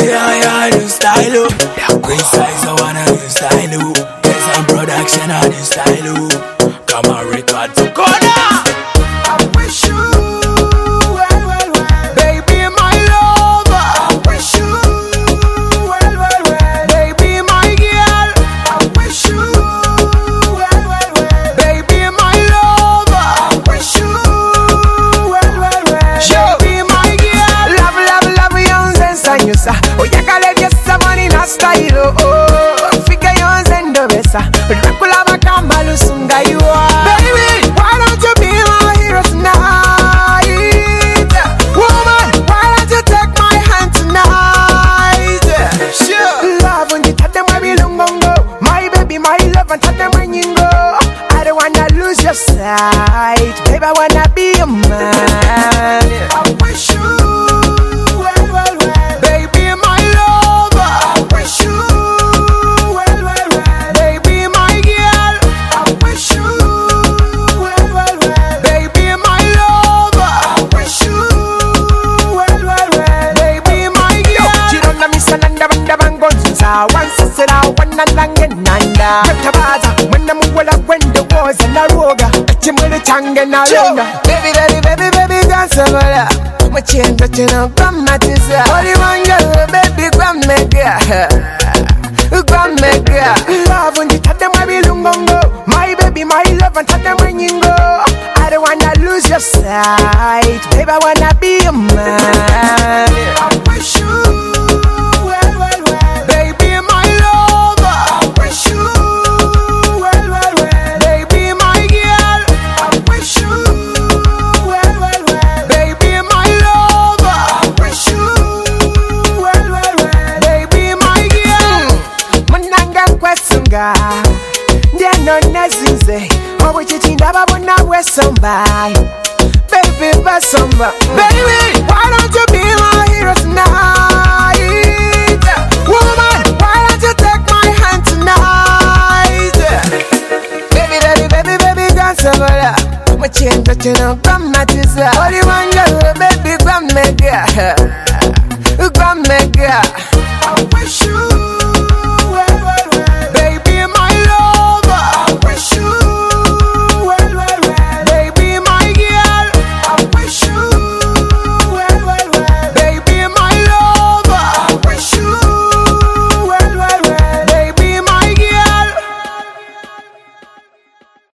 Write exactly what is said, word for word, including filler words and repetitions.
yeah, yeah, new style, oh. Queen size, I wanna new style, oh. Get some production on new style, oh. Come on, record to corner. I wish you well, well, well. Baby, my lover. I wish you well, well, well. Baby, my girl. I wish you well, well, well. Baby, my lover. I wish you well, well, well. Baby, my girl. Love, love, love, young sense. Oh, ya kale vyesa mani na style. Oh, fika young zendo besa. Rakula makamba lusunga you are. Baby, why don't you be my hero tonight? Woman, why don't you take my hand tonight? Sure. Love when you tell them I belong on go. My baby, my love, and tell them when you go. I don't wanna lose your sight. Baby, I wanna be your man. I wish you well, well, well. Baby, my lover. I wish you well, well, well. Baby, my girl. I wish you well, well, well. Baby, my lover. I wish you well, well, well. Baby, my girl. She don't know me, son, and the band of guns. Once I said I want to lang and nanda. Katabaza, when I'm well up when the wars and the roga. Chimney chang and arena. Baby, baby, baby, baby, dance over there. My chain touching on grandma's. Only one girl, baby, grandmega. Grandmega. Love when you tell them I belong on go. My baby, my love, and tell them when you go. I don't wanna lose your sight. Baby, I wanna be a man. I wish you well, well, well. Baby, my lover. I wish you well, well, well. Baby, my girl. I wish you well, well, well. Baby, my lover. I wish you well, well, well. Baby, my girl. Mananga kwesunga. They no nezinze. Oh, we chichin daba buna wesombai. Baby, wesomba. Baby, why don't you be my hero tonight? Woman, why don't you take my hand tonight? Baby, baby, baby, baby, dance over there. My chain touching on grandma's. Only one girl, baby, grandma.